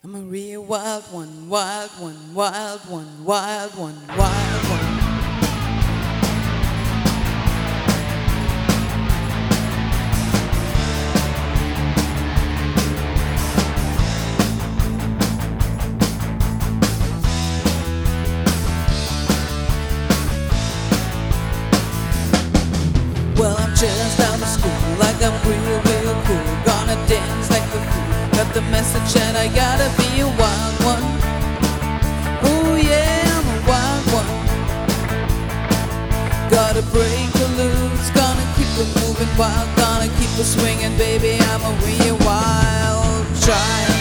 I'm a real wild one, wild one, wild one, wild one, wild one. Well, I'm just out of school, like I'm real, real cool. Gonna dance like a fool. Got the message and I gotta be a wild one. Oh yeah, I'm a wild one. Gotta break the loose, gonna keep it moving wild, gonna keep it swinging, baby. I'm a real wild child.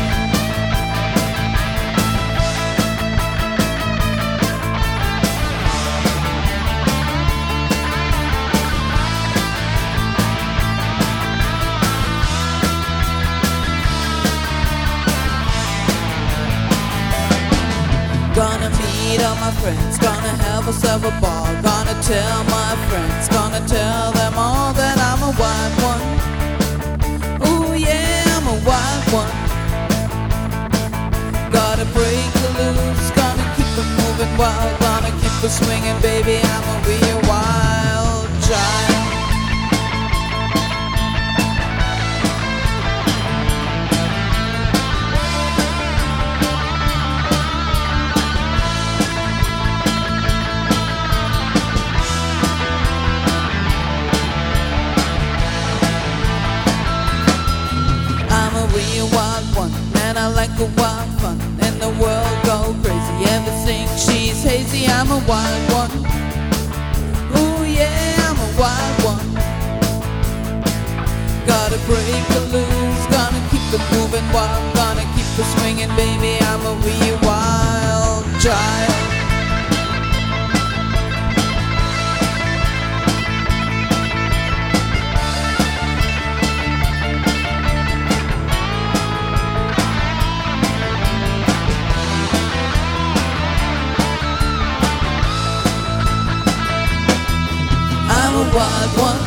Gonna meet all my friends, gonna have us have a ball. Gonna tell my friends, gonna tell them all that I'm a wild one. Ooh yeah, I'm a wild one. Gotta break the loose, gonna keep it moving wild, gonna keep it swinging, baby. I'm a real wild child. Real wild one, and I like the wild fun, and the world go crazy. Everything she's hazy. I'm a wild one. Ooh yeah, I'm a wild one. Gotta break the loose, gonna keep it moving wild, gonna keep it swinging, baby. I'm a real wild child. I'm a wild one.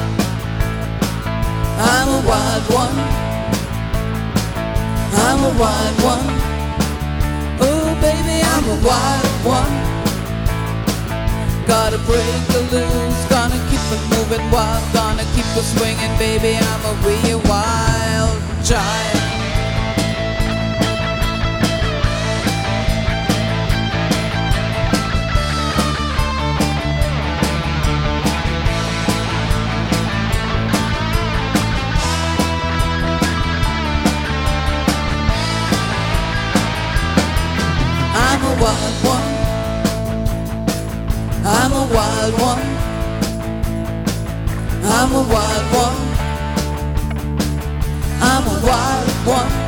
I'm a wild one. I'm a wild one. Oh baby, I'm a wild one. Gotta break the loose, gonna keep it moving wild, gonna keep it swinging, baby. I'm a real wild child. I'm a wild one. I'm a wild one. I'm a wild one. I'm a wild one.